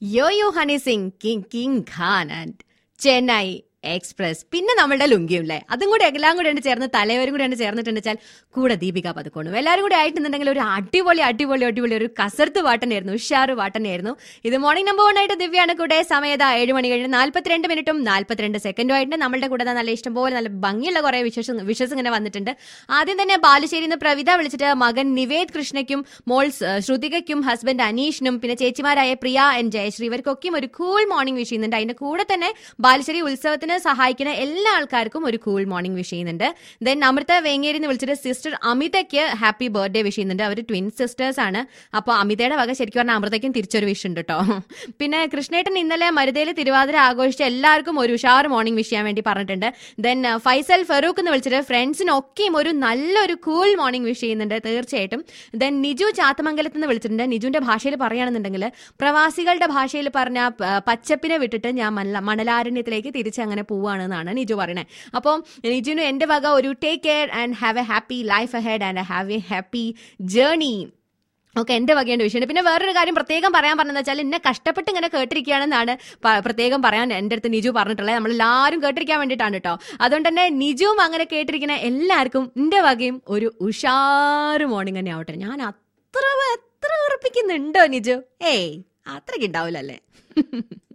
യോ Honey Singh king king Khan and Chennai express. പിന്നെ നമ്മളുടെ ലുങ്കിയുള്ളേ, അതും കൂടി എല്ലാം കൂടെ ചേർന്ന് തലവരും കൂടെ ചേർന്നിട്ടുണ്ട് വെച്ചാൽ കൂടെ ദീപിക പതുക്കോണും എല്ലാവരും കൂടി ആയിട്ടുണ്ടെങ്കിൽ ഒരു അടിപൊളി അടിപൊളി അടിപൊളി ഒരു കസർത്ത് പാട്ടനായിരുന്നു, ഉഷാറ് പാട്ടനായിരുന്നു. ഇത് മോർണിംഗ് നമ്പർ 1 ആയിട്ട് ദിവ്യാണ് കൂടെ. സമയത്ത് 7 മണി കഴിഞ്ഞ് 42 മിനിറ്റും 42 സെക്കൻഡും ആയിട്ട് നമ്മളുടെ കൂടെ നല്ല ഇഷ്ടം പോലെ നല്ല ഭംഗിയുള്ള കുറെ വിഷസ് ഇങ്ങനെ വന്നിട്ടുണ്ട്. ആദ്യം തന്നെ ബാലുശ്ശേരി നിന്ന് പ്രവിത വിളിച്ചിട്ട് മകൻ നിവേദ് കൃഷ്ണയ്ക്കും മോൾ ശ്രുതികയ്ക്കും ഹസ്ബൻഡ് അനീഷിനും പിന്നെ ചേച്ചിമാരായ പ്രിയ ആൻഡ് ജയശ്രീ ഇവർക്കൊക്കെയും ഒരു കൂൾ മോർണിംഗ് വിഷ് ചെയ്യുന്നുണ്ട്. അതിന്റെ കൂടെ തന്നെ ബാലുശ്ശേരി ഉത്സവത്തിന് സഹായിക്കുന്ന എല്ലാ ആൾക്കാർക്കും ഒരു കൂൾ മോർണിംഗ് വിഷ് ചെയ്യുന്നുണ്ട്. ദെൻ അമൃത വേങ്ങേരിന്ന് വിളിച്ചിട്ട് സിസ്റ്റർ അമിതയ്ക്ക് ഹാപ്പി ബർത്ത്ഡേ വിഷ് ചെയ്യുന്നുണ്ട്. അവർ ട്വിൻ സിസ്റ്റേഴ്സ് ആണ്. അപ്പോൾ അമിതയുടെ വക ശരിക്കും പറഞ്ഞാൽ അമൃതയ്ക്കും തിരിച്ചൊരു വിഷ് ഉണ്ട് കേട്ടോ. പിന്നെ കൃഷ്ണേട്ടൻ ഇന്നലെ മരുതയിൽ തിരുവാതിര ആഘോഷിച്ച എല്ലാവർക്കും ഒരു ഉഷാർ മോർണിംഗ് വിഷ് ചെയ്യാൻ വേണ്ടി പറഞ്ഞിട്ടുണ്ട്. ദെൻ ഫൈസൽ ഫറൂഖ് എന്ന് വിളിച്ചിട്ട് ഫ്രണ്ട്സിനൊക്കെയും ഒരു നല്ലൊരു കൂൾ മോർണിംഗ് വിഷ് ചെയ്യുന്നുണ്ട് തീർച്ചയായിട്ടും. ദെൻ നിജു ചാത്തമംഗലത്ത് നിന്ന് വിളിച്ചിട്ടുണ്ട്. നിജുവിന്റെ ഭാഷയിൽ പറയുകയാണെന്നുണ്ടെങ്കിൽ പ്രവാസികളുടെ ഭാഷയിൽ പറഞ്ഞ പച്ചപ്പിനെ വിട്ടിട്ട് ഞാൻ മണലാരണ്യത്തിലേക്ക് തിരിച്ചങ്ങനെ പോവാണെന്നാണ് നിജു പറയുന്നത്. അപ്പോൾ നിജുവിന് എന്റെ വക ഒരു take care and have a happy life ahead and have a happy journey. Okay, എന്റെ വകേണ്ട വിഷയമുണ്ട്. പിന്നെ വേറൊരു കാര്യം പ്രത്യേകം പറയാൻ പറഞ്ഞതെന്ന് വെച്ചാൽ എന്നെ കഷ്ടപ്പെട്ട് ഇങ്ങനെ കേട്ടിരിക്കുകയാണെന്നാണ് പ്രത്യേകം പറയാൻ എൻ്റെ അടുത്ത് നിജു പറഞ്ഞിട്ടുള്ളത്. നമ്മളെല്ലാവരും കേട്ടിരിക്കാൻ വേണ്ടിയിട്ടാണ് കേട്ടോ. അതുകൊണ്ട് തന്നെ നിജുവും അങ്ങനെ കേട്ടിരിക്കുന്ന എല്ലാവർക്കും എന്റെ വകയും ഒരു ഉഷാറ് മോർണിംഗ് തന്നെ ആവട്ടെ. ഞാൻ എത്ര ഉറപ്പിക്കുന്നുണ്ടോ നിജു? ഏയ് അത്രയ്ക്ക് ഉണ്ടാവില്ലല്ലേ.